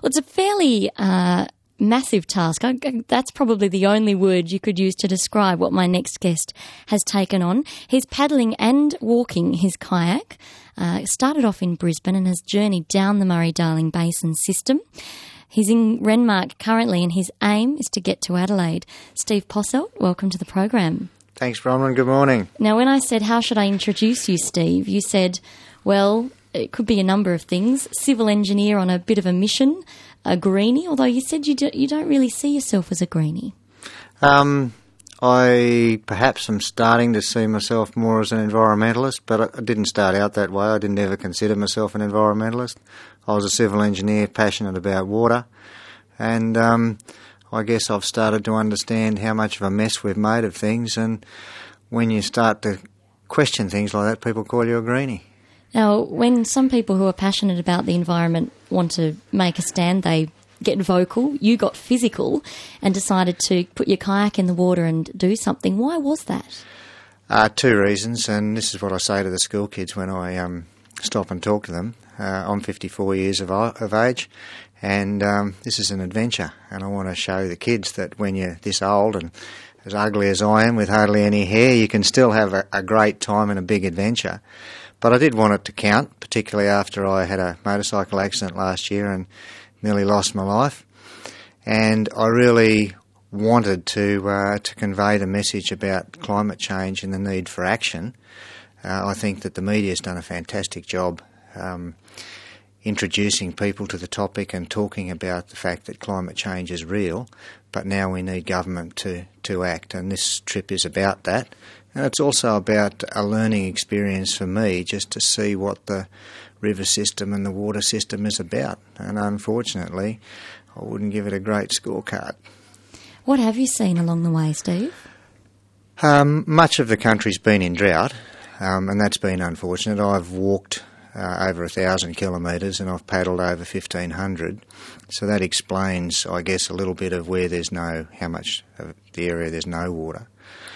Well, it's a fairly massive task. That's probably the only word you could use to describe what my next guest has taken on. He's paddling and walking his kayak. Started off in Brisbane and has journeyed down the Murray-Darling Basin system. He's in Renmark currently and his aim is to get to Adelaide. Steve Posselt, welcome to the program. Thanks, Bronwyn. Good morning. Now, when I said, how should I introduce you, Steve, you said, well, it could be a number of things. Civil engineer on a bit of a mission, a greenie, although you said you don't really see yourself as a greenie. I perhaps am starting to see myself more as an environmentalist, but I didn't start out that way. I didn't ever consider myself an environmentalist. I was a civil engineer, passionate about water, and I guess I've started to understand how much of a mess we've made of things, and when you start to question things like that, people call you a greenie. Now, when some people who are passionate about the environment want to make a stand, they get vocal. You got physical and decided to put your kayak in the water and do something. Why was that? Two reasons, and this is what I say to the school kids when I stop and talk to them. I'm 54 years of age, and this is an adventure, and I want to show the kids that when you're this old and as ugly as I am with hardly any hair, you can still have a great time and a big adventure. But I did want it to count, particularly after I had a motorcycle accident last year and nearly lost my life. And I really wanted to convey the message about climate change and the need for action. I think that the media has done a fantastic job introducing people to the topic and talking about the fact that climate change is real, but now we need government to act, and this trip is about that. And it's also about a learning experience for me just to see what the river system and the water system is about. And unfortunately, I wouldn't give it a great scorecard. What have you seen along the way, Steve? Much of the country's been in drought, and that's been unfortunate. I've walked over 1,000 kilometres and I've paddled over 1,500. So that explains, I guess, a little bit of where how much of the area there's no water.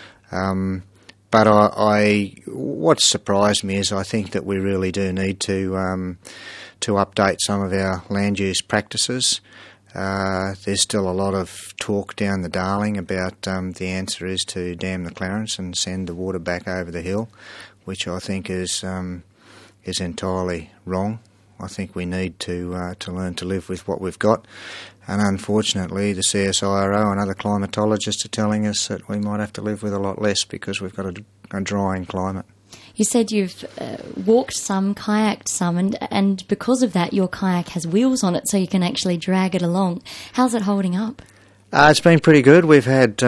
But what surprised me is I think that we really do need to update some of our land use practices. There's still a lot of talk down the Darling about the answer is to dam the Clarence and send the water back over the hill, which I think is entirely wrong. I think we need to learn to live with what we've got. And unfortunately, the CSIRO and other climatologists are telling us that we might have to live with a lot less because we've got a drying climate. You said you've walked some, kayaked some, and because of that, your kayak has wheels on it so you can actually drag it along. How's it holding up? It's been pretty good. We've had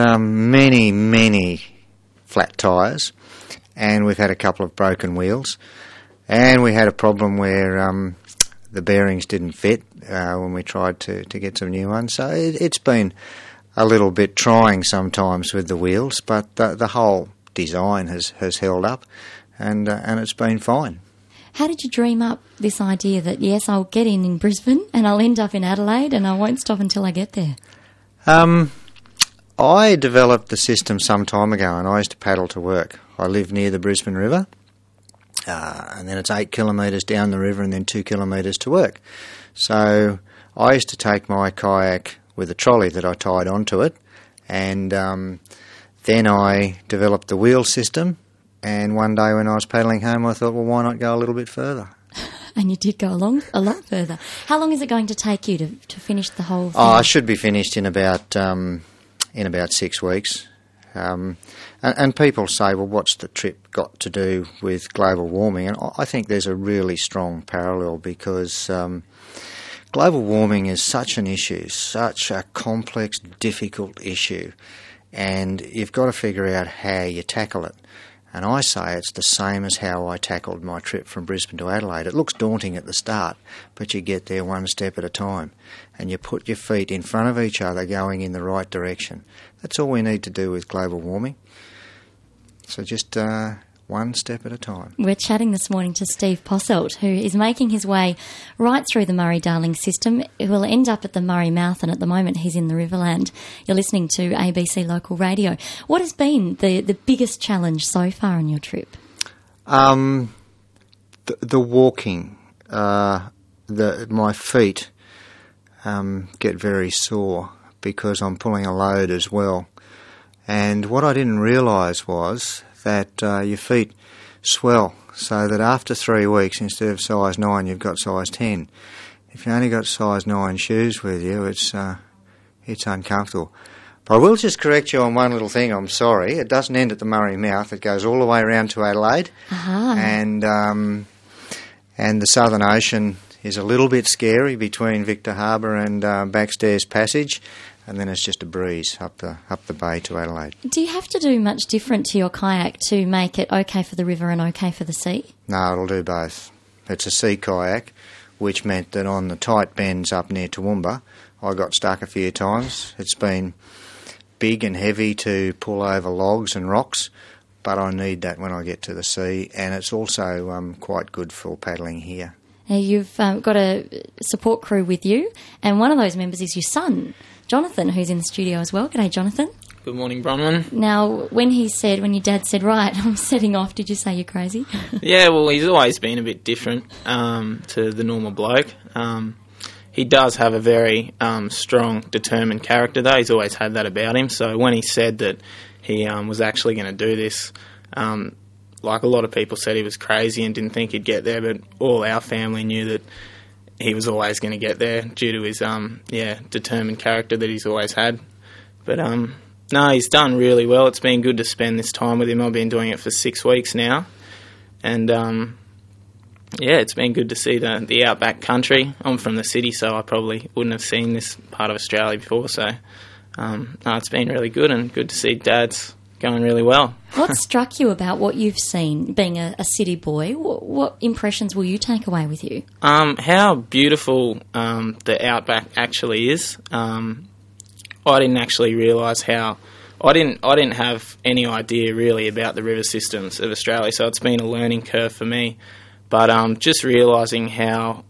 many flat tyres, and we've had a couple of broken wheels. And we had a problem where the bearings didn't fit when we tried to get some new ones. So it's been a little bit trying sometimes with the wheels, but the whole design has held up, and it's been fine. How did you dream up this idea that, yes, I'll get in Brisbane and I'll end up in Adelaide and I won't stop until I get there? I developed the system some time ago, and I used to paddle to work. I live near the Brisbane River. And then it's 8 kilometres down the river and then 2 kilometres to work. So I used to take my kayak with a trolley that I tied onto it, and then I developed the wheel system, and one day when I was paddling home I thought, well, why not go a little bit further? And you did go along a lot further. How long is it going to take you to finish the whole thing? I should be finished in about 6 weeks. And people say, well, what's the trip got to do with global warming? And I think there's a really strong parallel because global warming is such an issue, such a complex, difficult issue, and you've got to figure out how you tackle it. And I say it's the same as how I tackled my trip from Brisbane to Adelaide. It looks daunting at the start, but you get there one step at a time, and you put your feet in front of each other going in the right direction. That's all we need to do with global warming. So just one step at a time. We're chatting this morning to Steve Posselt, who is making his way right through the Murray-Darling system. He will end up at the Murray Mouth, and at the moment he's in the Riverland. You're listening to ABC Local Radio. What has been the biggest challenge so far on your trip? The walking. My feet get very sore because I'm pulling a load as well. And what I didn't realise was that your feet swell, so that after 3 weeks, instead of size 9, you've got size 10. If you only got size 9 shoes with you, it's uncomfortable. But I will just correct you on one little thing, I'm sorry. It doesn't end at the Murray Mouth. It goes all the way around to Adelaide. And the Southern Ocean is a little bit scary between Victor Harbour and Backstairs Passage, and then it's just a breeze up the bay to Adelaide. Do you have to do much different to your kayak to make it okay for the river and okay for the sea? No, it'll do both. It's a sea kayak, which meant that on the tight bends up near Toowoomba, I got stuck a few times. It's been big and heavy to pull over logs and rocks, but I need that when I get to the sea, and it's also quite good for paddling here. Now you've got a support crew with you, and one of those members is your son, Jonathan, who's in the studio as well. G'day, Jonathan. Good morning, Bronwyn. Now, when your dad said, right, I'm setting off, did you say you're crazy? Yeah, well, he's always been a bit different to the normal bloke. He does have a very strong, determined character, though. He's always had that about him. So when he said that he was actually going to do this, like a lot of people said he was crazy and didn't think he'd get there, but all our family knew that he was always going to get there due to his determined character that he's always had. But no, he's done really well. It's been good to spend this time with him. I've been doing it for 6 weeks now, and it's been good to see the outback country. I'm from the city, so I probably wouldn't have seen this part of Australia before. So it's been really good, and good to see Dad's going really well. What struck you about what you've seen, being a city boy? What impressions will you take away with you? How beautiful the outback actually is. I didn't actually realise how. I didn't have any idea really about the river systems of Australia, so it's been a learning curve for me. But just realising how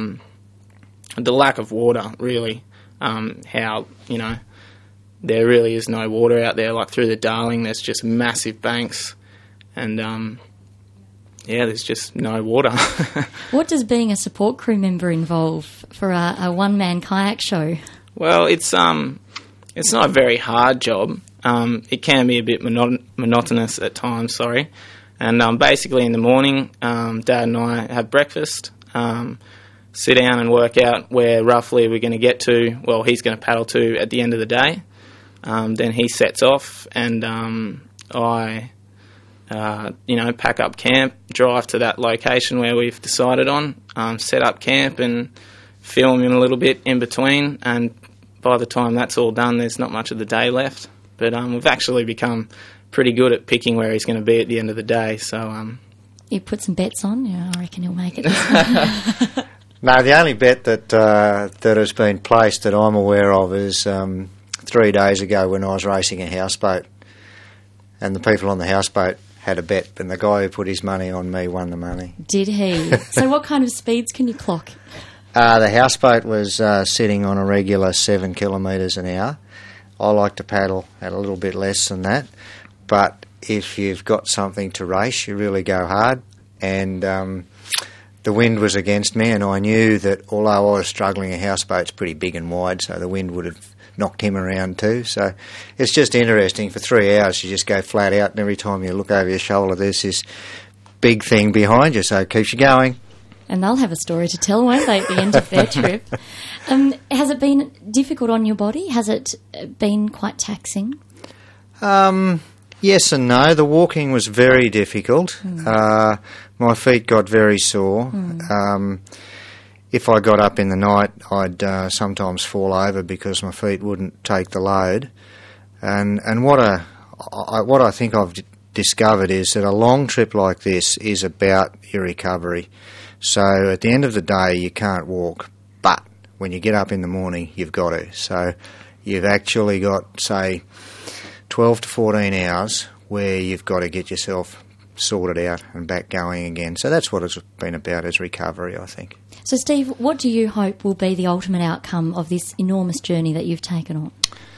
the lack of water, really, how there really is no water out there. Like through the Darling, there's just massive banks, and there's just no water. What does being a support crew member involve for a one-man kayak show? Well, it's not a very hard job. It can be a bit monotonous at times, And basically in the morning, Dad and I have breakfast, sit down and work out where roughly we're going to get to, well, he's going to paddle to at the end of the day. Then he sets off, and I pack up camp, drive to that location where we've decided on, set up camp and film him a little bit in between, and by the time that's all done, there's not much of the day left. But we've actually become pretty good at picking where he's going to be at the end of the day. So you put some bets on? Yeah, I reckon he'll make it. No, the only bet that has been placed that I'm aware of is 3 days ago when I was racing a houseboat, and the people on the houseboat had a bet, and the guy who put his money on me won the money. Did he? So what kind of speeds can you clock? The houseboat was sitting on a regular 7 kilometres an hour. I like to paddle at a little bit less than that, but if you've got something to race, you really go hard. And the wind was against me, and I knew that although I was struggling, a houseboat's pretty big and wide, so the wind would have knocked him around too. So it's just interesting. For 3 hours, you just go flat out, and every time you look over your shoulder, there's this big thing behind you, so it keeps you going. And they'll have a story to tell, won't they, at the end of their trip? Has it been difficult on your body? Has it been quite taxing? Yes and no. The walking was very difficult. My feet got very sore. If I got up in the night, I'd sometimes fall over because my feet wouldn't take the load. And what I think I've discovered is that a long trip like this is about your recovery. So at the end of the day, you can't walk, but when you get up in the morning, you've got to. So you've actually got, say, 12 to 14 hours where you've got to get yourself sorted out and back going again. So that's what it's been about, is recovery, I think. So, Steve, what do you hope will be the ultimate outcome of this enormous journey that you've taken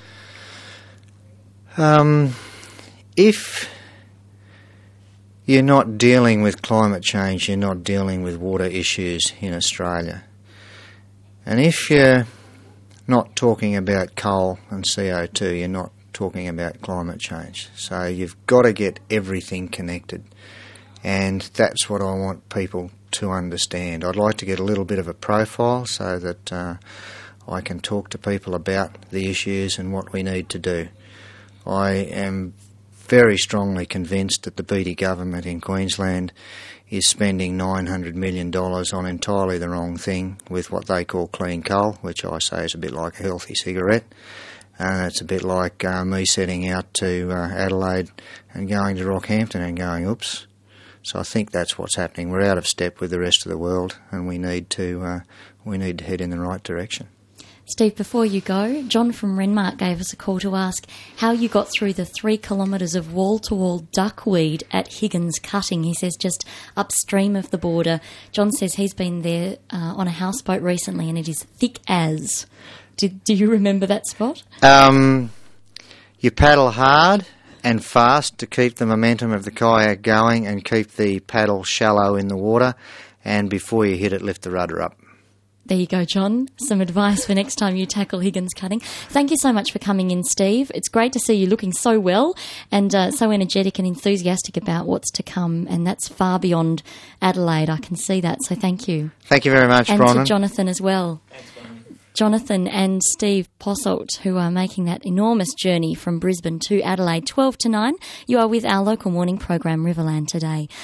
on? If you're not dealing with climate change, you're not dealing with water issues in Australia. And if you're not talking about coal and CO2, you're not talking about climate change. So you've got to get everything connected. And that's what I want people to understand. I'd like to get a little bit of a profile so that I can talk to people about the issues and what we need to do. I am very strongly convinced that the Beattie government in Queensland is spending $900 million on entirely the wrong thing with what they call clean coal, which I say is a bit like a healthy cigarette. It's a bit like me setting out to Adelaide and going to Rockhampton and going, oops. So I think that's what's happening. We're out of step with the rest of the world, and we need to head in the right direction. Steve, before you go, John from Renmark gave us a call to ask how you got through the 3 kilometres of wall-to-wall duckweed at Higgins Cutting. He says just upstream of the border. John says he's been there on a houseboat recently and it is thick as. Do you remember that spot? You paddle hard and fast to keep the momentum of the kayak going and keep the paddle shallow in the water, and before you hit it, lift the rudder up. There you go, John. Some advice for next time you tackle Higgins Cutting. Thank you so much for coming in, Steve. It's great to see you looking so well and so energetic and enthusiastic about what's to come, and that's far beyond Adelaide. I can see that, so thank you. Thank you very much, and Bronwyn. And to Jonathan as well. Thanks, Bronwyn. Jonathan and Steve Posselt, who are making that enormous journey from Brisbane to Adelaide, 12 to 9. You are with our local morning program, Riverland Today.